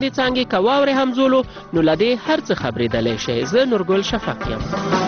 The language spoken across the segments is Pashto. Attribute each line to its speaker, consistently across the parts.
Speaker 1: د څانګې که واورې همزولو نو له دې هر څه خبرېدلی شئ. زه نورګل شفق یم.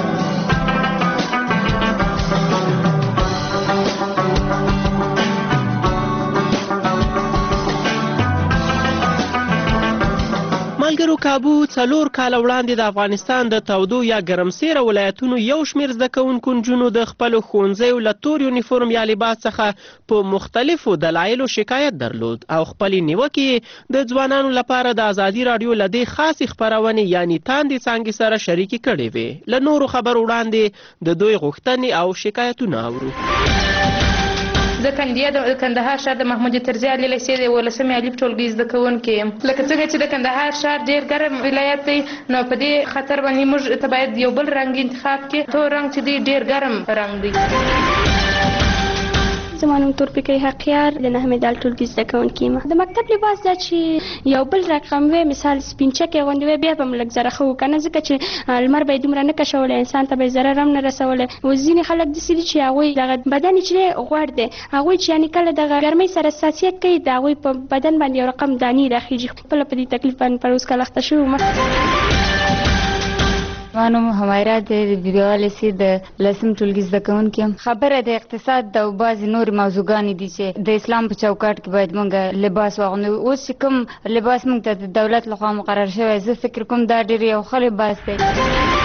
Speaker 1: ملګرو، کابو 4 کاله وړاندې د افغانستان د تودو یا ګرمسیره ولایتونو یو شمېر زده کوونکو نجونو د خپلو ښوونځیو له تور یونیفورم یا لباس څخه په مختلفو دلایلو شکایت درلود او خپلې نیوکې د ځوانانو لپاره د ازادي راډیو له دې خاصې خپرونې یعنې تاندې څانګې سره شریکې کړې وې. له نورو خبرو وړاندې د دوی غوښتنې او شکایتونه اورو.
Speaker 2: زه د کندهار شهر د محمود طرزي علي لیسې د 11 الف ټولګي زده کوونکې یم. لکه څنګه چې د کندهار شهر ډېر ګرم ولایت دی، نو په دې خطر باندې موږ ته باید یو بل رنګ انتخاب کړي. تور رنګ چې دی ډېر ګرم رنګ دی.
Speaker 3: زما نوم تورپیکۍ حقیار د 9 د ټولګي زده کوونکې یم. د مکتب لباس دا چې یو بل رقم وی، مثال سپینچکې غوندې وی، بیا به م لږ زره ښه و که نه، ځکه چې لمر به یې دومره نه کشولی، انسان ته به یې ضرر هم نه رسولی. اوس ځینې خلک داسې دي چې هغوی دغه بدن یې چې دی غوړ دی، هغوی چې یعنې کله دغه ګرمۍ سره حساسیت کوي، د هغوی په بدن باندې یو رقم دانې راخیږي. خپله په دې تکلیف باندې پر اوس کال اخته شوې وم.
Speaker 4: زما نوم حمیره د بیبیغا لیسې د 10 ټولګي زده کوونکې یم. خبره د اقتصاد او بعضې نورې موضوعګانې دي چې د اسلام په چوکاټ کې باید موږ لباس واغوندو. اوس چې کوم لباس موږ ته د دولت لخوا مقرر شوی، زه فکر کوم دا ډېر یو ښه لباس دی.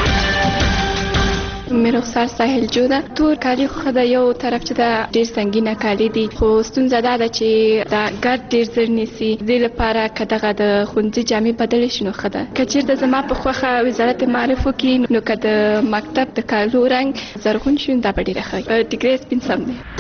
Speaker 5: مې رخسار ساحل جو ده. تور کالي خو د یو طرف چې دا ډېر سنګینه کالي دي، خو ستونزه دا ده چې دا ګرد ډېر زر نیسي. دې لپاره که دغه د ښوونځي جامې بدلې شي نو ښه ده. که چېرته زما په خوښه وزارت معارف وکړي، نو که د مکتب د کالو رنګ زرغون شي نو دا به ډېره ښه. ټیکری سپین سم دی.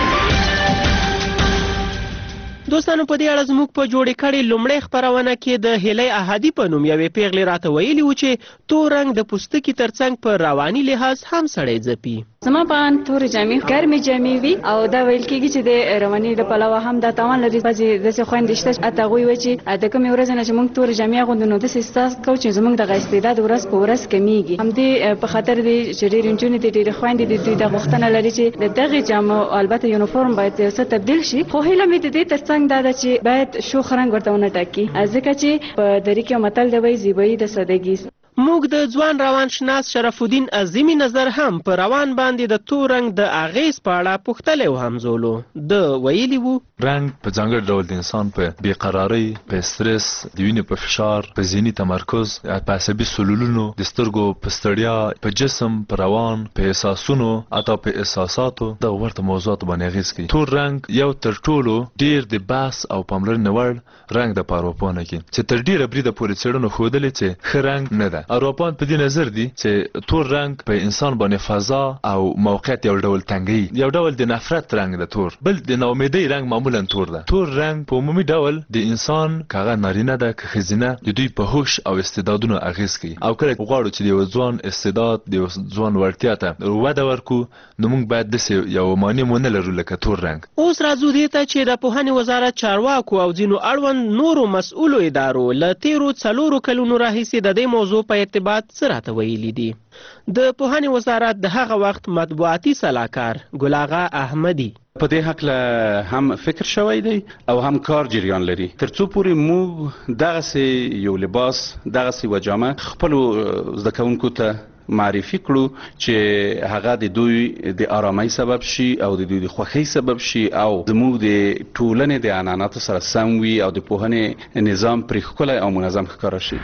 Speaker 1: دوستانو، په دې اړه زموږ په جوړې کړې لومړۍ خپرونه کې د هیلۍ احدي په نوم یوې پیغلې راته ویلي و چې تور رنګ د پوستکي ترڅنګ په رواني لحاظ هم سړی ځپي.
Speaker 6: زما په اند تورې جامې ګرمې جامې وي او دا ویل کېږي چې د رواني د پلوه هم دا تاوان لري. بعضې داسې خویندې شته حتی هغوی وایي چې د کومې ورځې نه چې موږ تورې جامې اغوندو نو داسې احساس کوو چې زموږ دغه استعداد ورځ په ورځ کمیږي. همدې په خاطر دی چې ډېرې نجونې دي، ډېرې خویندې دي، دوی دا غوښتنه لري چې د دغې جامو البته یونیفورم باید یو څه تبدیل شي. خو هیله مې د دې ترڅنګ دا ده چې باید شوخ رنګ ورته ونه ټاکي، ځکه چې په دري کې یو متل دی وایي زیبایي د سادګي.
Speaker 1: موږ د ځوان روان شناس شرف الدین عظیمي نظر هم په روان باندې د تور رنګ د اغیز په اړه پوښتلی و همزولو. د ویلي وو
Speaker 7: رنګ په ځانګړي ډول د انسان په بېقرارۍ، په استرس، د وینې په فشار، په ذهني تمرکز، په عصبي سلولونو، د سترګو په ستړیا، په جسم، په روان، په احساسونو، حتی په احساساتو دغه ورته موضوعاتو باندې اغیز کوي. تور رنګ یو تر ټولو ډېر د بحث او پاملرنې وړ رنګ د په اروپا کې چې تر ډېره بریده پورې څېړنو ښودلې چې ښه رنګ نه ده. اروپایان په دې نظر دي چې تور رنګ په انسان باندې فضا او موقعیت یو ډول تنګي، یو ډول د نفرت رنګ د تور، بل د ناامیدۍ رنګ معمولا تور ده. تور رنګ په عمومي ډول د انسان کاغه نارینه ده که ښځینه د دوی په هوش او استعدادونو اغیز کوي. او کله غواړو چې د یو ځوان استعداد، د یو ځوان وړتیا ته وده ورکو، نو موږ باید داسې یو مانع ونه لرو لکه تور رنګ.
Speaker 1: اوس راځو دې ته چې د پوهنې وزارت چارواکو او ځینو اړوند نورو مسؤلو ادارو له تیرو 4 کلونو راهیسې د دې موضوع په ارتباط څه راته ویلي دي. د پوهنې وزارت د هغه وخت مطبوعاتي سلاکار ګل اغا احمدي
Speaker 8: په دې هکله هم فکر شوی دی او هم کار جریان لري، ترڅو پورې موږ دغسې یو لباس، دغسې یوه جامه خپلو زده کوونکو ته معرفي کړو چې هغه د دوی د آرامۍ سبب شي او د دوی د خوښۍ سبب شي او زموږ د ټولنې د عنعناتو سره سم وي او د پوهنې نظام پرې ښکلی او منظم ښکاره شي.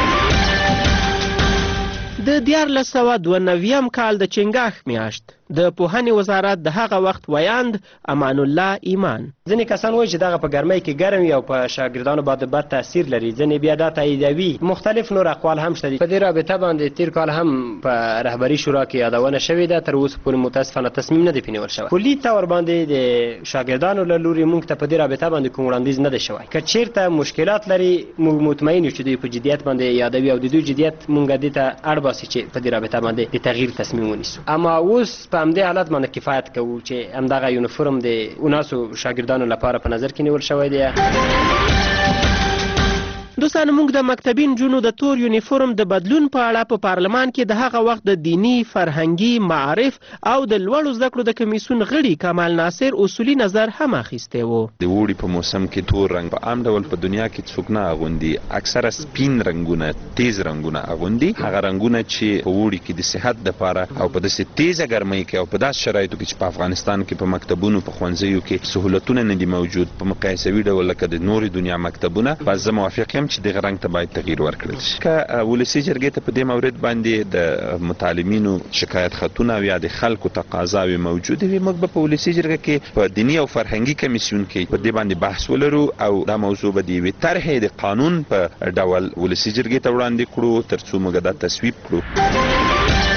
Speaker 1: د 1992 کال د چنګاښ میاشت د پوهنې وزارت د هغه وخت ویاند امان الله ایمان
Speaker 9: ځینې کسان وایي چې دغه په ګرمۍ کې ګرم وي او په شاګردانو باندې بد تاثیر لري، ځینې بیا دا تاییدوي. مختلف نور اقوال هم شته دي. په دې رابطه باندې تیر کال هم په رهبري شورا کې یادونه شوې ده، تر اوسه پورې متاسفانه تصمیم نه دی پنیول شوی. کلي طور باندې د شاګردانو له لوري موږ ته په دې رابطه باندې کوم وړاندیز نه دی شوی. که چیرته مشکلات لري موږ مطمئن یو چې دوی په جدیت باندې یادوي او د دوی جدیت موږ دې ته اړ باسي چې په دې رابطه باندې د تغییر تصمیم ونیسو. اما اوس په همدې حالت باندې کفایت کوو چې همدغه یونیفورم د اوناسو شاګردانو لپاره په نظر کې نیول شوی دی.
Speaker 1: دوستان، موږ د مکتبي نجونو د تور یونیفورم د بدلون په اړه په پارلمان کې د هغه وخت د دینی، فرهنګي، معارف او د لوړو زده کړو د کمیسیون غړي کمال ناصر اصولي نظر هم اخیستی و.
Speaker 10: د اوړي په موسم کې تور رنګ په عام ډول په دنیا کې څوک نه اغوندي، اکثره سپین رنګونه، تیز رنګونه اغوندي. هغه رنګونه چې په اوړي کې د صحت دپاره او په داسې تیزه ګرمۍ کې او په داسې شرایطو کې چې په افغانستان کې په مکتبونو په ښوونځیو کې سهولتونه نه دي موجود په مقایسوي ډول لکه د نورې دنیا مکتبونه، بس زه موافق یم چې دغه رنګ ته باید تغییر ورکړل شي. که ولسي جرګې ته په دې مورد باندې د متعلمینو شکایت خطونه او یا د خلکو تقاضاوې موجودې وي، موږ به په ولسي جرګه کې په دیني او فرهنګي کمیسیون کې په دې باندې بحث ولرو او دا موضوع به د یوې طرحې د قانون په ډول ولسي جرګې ته وړاندې کړو تر څو موږ دا تصویب کړو.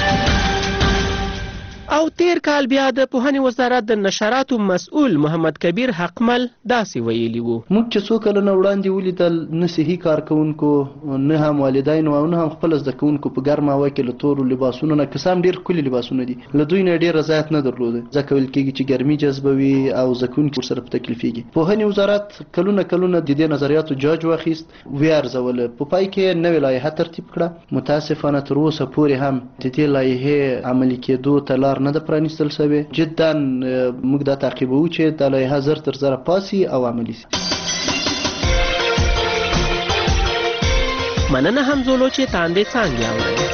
Speaker 1: او تیر کال بیا د پوهنې وزارت د نشراتو مسؤل محمد کبیر حقمل داسې ویلي وو:
Speaker 11: موږ چې څو کلونه وړاندې ولیدل نه صحي کارکوونکو، نه هم والدینو او نه هم خپل زده کوونکو په ګرمه هوا کې له تورو لباسونو نه، که هم ډېر ښکلي لباسونه دي، له دوی نه ډېر رضایت نه درلوده، ځکه ویل کېږي چې ګرمي جذبوي او زده کوونکي ورسره په تکلیفېږي. پوهنې وزارت کلونه د دې نظریاتو جاج واخیست، ویې ارزوله، په پای کې نوې لایحه ترتیب کړه. متاسفانه تر اوسه پورې هم د دې لایحې عملي کېدو ته لار نه ده پرانیستل شوې. جدا موږ دا تعقیبوو چې دا لایحه زر تر زره پاسي او عملي شي.
Speaker 1: مننه همزولو چې تاندې څانګې اورئ.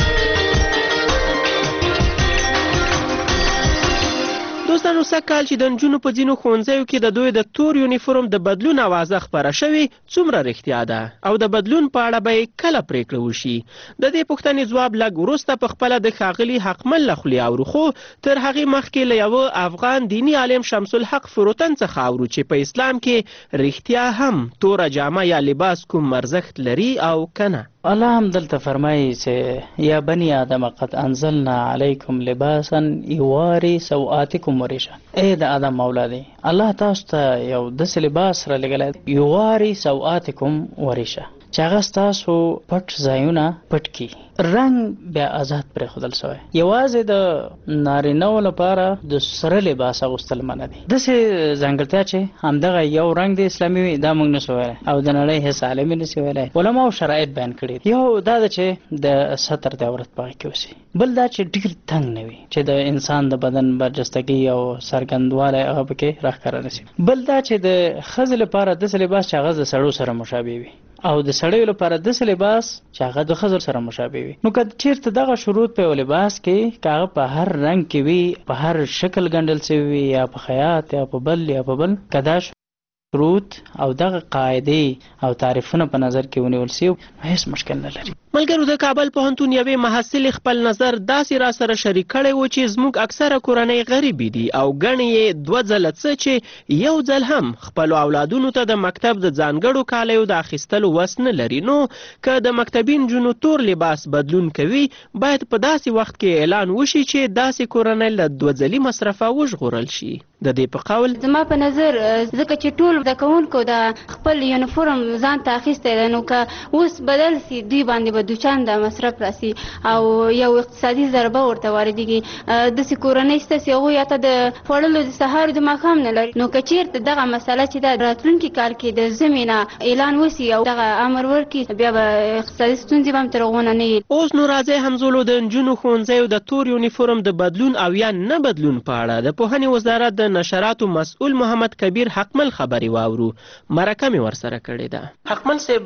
Speaker 1: دوستانو، سږ کال چې د نجونو په ځینو ښوونځیو کې د دوی د تور یونیفورم د بدلون اوازه خپره شوې څومره رښتیا ده او د بدلون په اړه به یې کله پرېکړه وشي؟ د دې پوښتنې ځواب لږ وروسته په خپله د ښاغلي حقمل له خولې اورو، خو تر هغې مخکې له یوه افغان دیني عالم شمس الحق فروتن څخه اورو چې په اسلام کې رښتیا هم توره جامه یا لباس کوم ارزښت لري او که نه.
Speaker 12: الله هم دلته فرمایي چې یا بني آدم قد انزلنا علیکم لباسا یواری سوآتکم وریشا. ای د آدم اولادې، الله تاسو ته یو داسې لباس را لګلی یواری سوآتکم وریشا چې هغه ستاسو پټ ځایونه پټ کړي. رنګ بیا آزاد پرېښودل شوی، یوازې د نارینهو لپاره د سره لباس اغوستل منع دي. داسې ځانګړتیا چې همدغه یو رنګ د اسلامي وي دا موږ نشو ویلی او د نړۍ هېڅ عالم یې نشي ویلی. علماو شرایط بیان کړي. یو دا ده چې د ستر د عورت په هغې کې اوسي، بل دا چې ډېر تنګ نه وي چې د انسان د بدن برجستګي او څرګندوالی هغه پکې راښکاره نه شي، بل دا چې د ښځې لپاره داسې لباس چې هغه د سړو سره مشابه وي او د سړیو لپاره داسې لباس چې هغه د ښځو سره مشابه وي. نو که چېرته دغه شروط په یو لباس کې که هغه په هر رنګ کې وي، په هر شکل ګنډل شوي وي، یا په خیاط یا په بل که دا شروط او دغه قاعدې او تعریفونه په نظر کې ونیول شي، هیڅ مشکل نه لري.
Speaker 1: ملګرو، د کابل پوهنتون یوې محصلې خپل نظر داسې را سره شریک کړی و چې زموږ اکثره کورنۍ غریبې دي او ګڼې یې 2 ځله څه چې یو ځل هم خپلو اولادونو ته د مکتب د ځانګړو کالیو د اخیستلو وس نه لري. نو که د مکتبي نجونو تور لباس بدلون کوي، باید په داسې وخت کې اعلان وشي چې داسې کورنۍ له 2 ځلي مصرفه وژغورل شي. د دې په قول
Speaker 3: زما په نظر ځکه چې ټول زده کوونکو د خپل یونیفورم ځان ته اخیستی دی، نو که اوس بدل سي دوی باندې به دوچان د مصرف راسي او یو اقتصادي ضربه ورته واردېږي. داسې کورنۍ شته چې هغوی یا ته د خوړلو د سهار د ماښام نه لري. نو که چېرته دغه مسله چې د راتلونکي کال کې د ژمي نه اعلان وسي او دغه امر ورکړي، بیا به اقتصادي ستونزې به هم تر هغو نه وي.
Speaker 1: اوس نو راځئ همزولو د نجونو ښوونځیو د تور یونیفورم د بدلون او یا نه بدلون په اړه د پوهنې وزارت د نشراتو مسؤل محمد کبیر حقمل خبرې واورو. مرکه مې ورسره کړې ده. حقمل صاحب،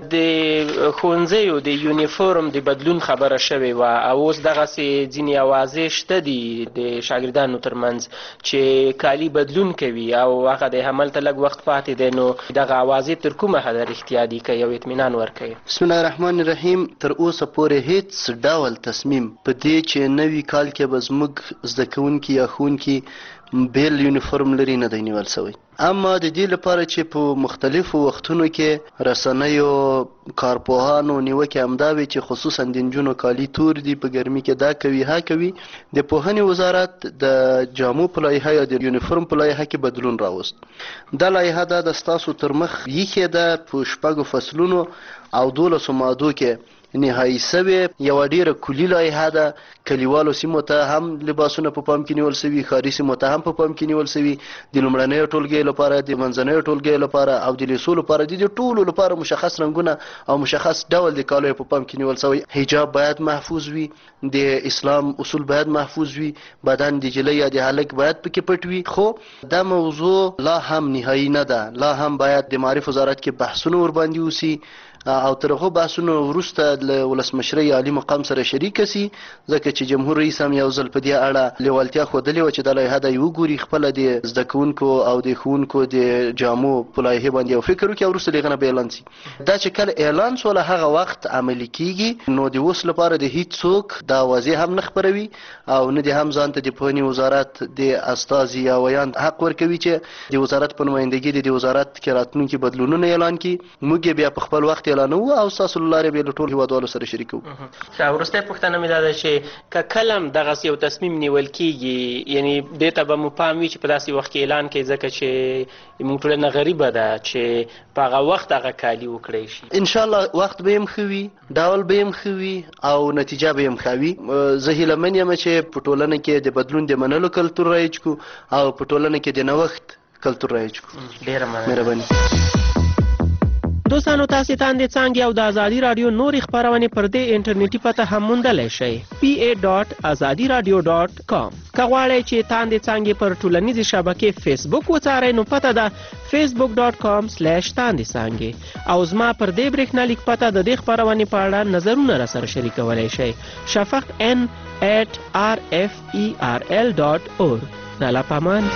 Speaker 1: د ښوونځیو د یونیفورم د بدلون خبره شوې وه او اوس دغسې ځینې اوازې شته دي د شاګردانو ترمنځ چې کالي بدلون کوي او هغه د حمل ته لږ وخت پاتې دی. نو دغه اوازې تر کومه حده رښتیا دي که یو اطمینان ورکوي؟
Speaker 11: بسم الله الرحمن الرحیم. تر اوسه پورې هیڅ ډول تصمیم په دې چې نوي کال کې به زموږ زده کوونکي یا ښوونکي بیل یونیفورم لري نه دی نیول شوی. اما د دې لپاره چې په مختلفو وختونو کې رسنیو کارپوهانو نیوکې همدا وي چې خصوصا د نجونو کالي تور دي، په ګرمي کې دا کوي ها کوي، د پوهنې وزارت د جامو په لایحه یا د یونیفورم په لایحه کې بدلون راوست. دا لایحه دا د ستاسو تر مخ ایښې ده په 6 فصلونو او 12 مادو کې نهایی سوې یوه ډیره کلي لایحه ده. کلیوالو سیمو ته هم لباسونه په پام کې نیول سوي، ښاري سیمو ته هم په پام کې نیول سوي. د لومړنیو ټولګیو لپاره، د منځنیو ټولګیو لپاره او د لیسو لپاره د ټولو لپاره مشخص رنګونه او مشخص ډول د کالو په پام کې نیول سوی. حجاب باید محفوظ وي، د اسلام اصول باید محفوظ وي، بدن د جلی یا د هلک باید پکې پټ وي. خو دا موضوع لا هم نهایی نه ده، لا هم باید د معارف وزارت کې بحثونه ورباندې وسي او تر هغو بحثونو وروسته له ولسمشرۍ عالي مقام سره شریک سي، ځکه چې جمهور رئیس هم یو ځل په دې اړه لیوالتیا ښودلې وه چې دا لایحه د وګوري، خپله د زده کوونکو او د ښوونکو د جامو په لایحې باندې یو فکر وکړي او وروسته د هغه نه به اعلان سي. دا چې کله اعلان سوله هغه وخت عملي کیږي، نو د اوس لپاره د هیڅ څوک دا واضح هم نه خپروي او نه د هم ځان ته د پوهنې وزارت د استازي یا ویاند حق ورکوي چې د وزارت په نمایندګي د وزارت کې راتلونکي بدلونونه اعلان کړي. موږ یې بیا په خپل وخت اعلانوو او ستاسو له لارې به له ټولو هېوادوالو سره شریکوو.
Speaker 1: وروستۍ پوښتنه مې دا ده چې که کله هم دغسې یو تصمیم نیول کېږي، یعنی دې ته به مو پام وي چې په داسې وخت کې اعلان کوي، ځکه چې موږ ټولنه غریبه ده چې په هغه وخت هغه کالي وکړی شي. انشاءالله وخت به یې هم ښه وي، ډول به یې هم ښه وي او نتیجه به یې هم ښه وي. زه هیله من یم چې په ټولنه کې د بدلون د منلو کلتور رایج کړو او په ټولنه کې د نوښت کلتور رایج کړو. ډېره مهرباني. دوستانو، تاسې تاندې څانګې او د ازادي راډیو نورې خپرونې پر دې انټرنیټي پته هم موندلی شئ pa.azadiradio.com. که غواړئ چې تاندې څانګې پر ټولنیزې شبکې فیسبوک وڅارئ، نو پته ده facebook.com/تاندې څانګې. او زما پر دې برېښنالیک پته د دې خپرونې په اړه نظرونه راسره شریکولی شئ. shafaq@rferl.org. الله پامان.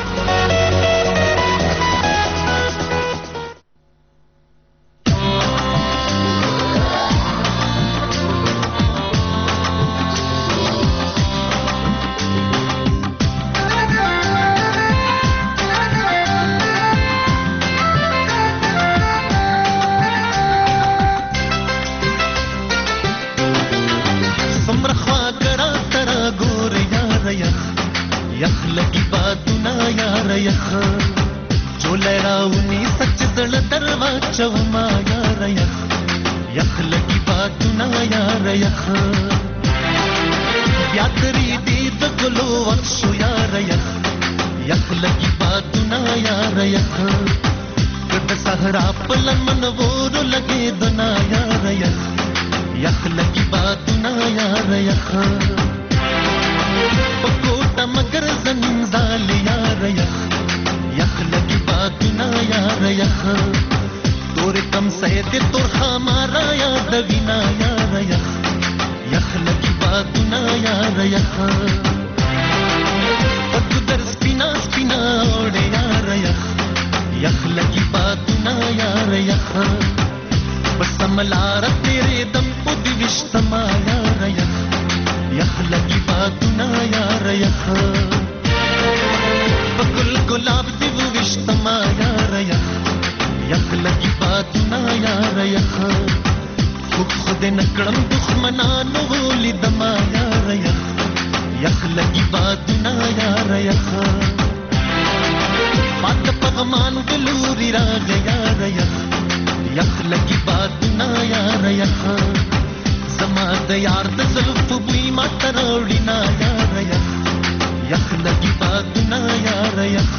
Speaker 13: یخ لگی باتونه یار یخ جوړه راونی سچ زړه دروا چوما یار یخ یخ لگی باتونه یار یخ یاتری دې د ګلو وښو یار یخ یخ لگی باتونه یار یخ کډ صحرا پلمن ور لګې دنا یار یخ یخ لگی باتونه یار یخ پکوټه مگر زنزال یار یخ یخ لگی باتونه یار یخ تور کم سید تور خمارا یاد وینا یار یخ یخ لگی باتونه یار یخ پک در سپینا سپینا اوڑے یار یخ یخ لگی باتونه یار یخ بس ملار تیرے دم پد وشتما یار یخ یخ لگی باتونه یار یخ بگل گلاب دی وشتما یار یخ یخ لگی باتونه یار یخ خود نکړم دښمنانو ولیدما یار یخ یخ لگی باتونه یار یخ پات پغمان ګلوري راغ یار یخ یخ لگی باتونه یار یخ زما د یار د زلف بوی ما تروړی نا یار یخ یخ لگی باتونه یار یخ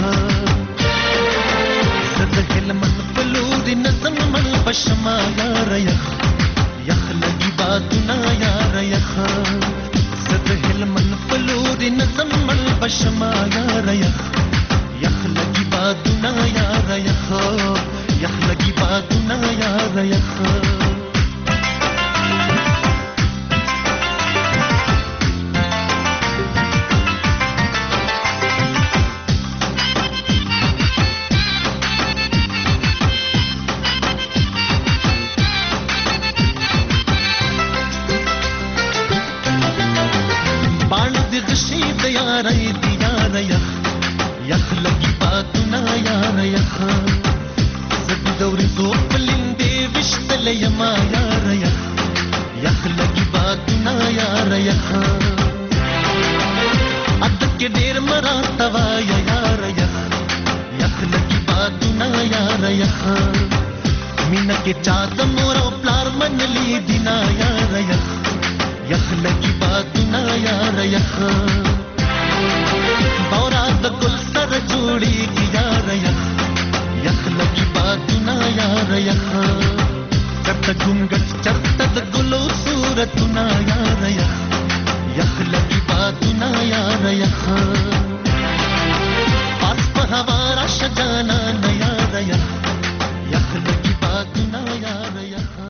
Speaker 13: زد هلمن پلوری نظم من بشما یار یخ یخ لگی باتونه یار یخ زد هلمن پلوری نظم من بشما یار یخ یخ لگی باتونه یار یخ یخ لگی باتونه یار یخ یخ لگی باتونه یار یخ زد دوري زو پلندې وشتل یما یار یخ یخ لگی باتونه یار یخ اد کې ډېر مراتوا یار یخ یخ لگی باتونه یار یخ مینا کې چا د مور او پلار منلی دینا یار یخ लगी बातुना यार यख बौरा द गुल सर जोड़ी की यार यख यख लगी बातुना यार यख चरत घुंगट चरत गुलो सूरतुना यार यख यख लगी बातुना यार यख पास हमारा शजाना नया यख यख लगी बातुना यार यख